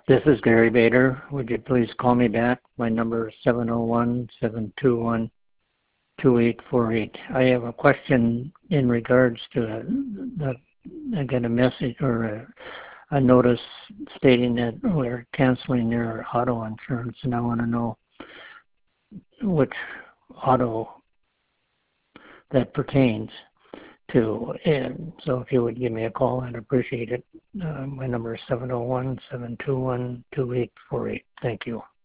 This is Gary Bader. Would you please call me back? My number is 701-721-2848. I have a question in regards to I got a message or a notice stating that we're canceling their auto insurance, and I want to know which auto that pertains to. And so if you would give me a call, I'd appreciate it. My number is 701-721-2848. Thank you.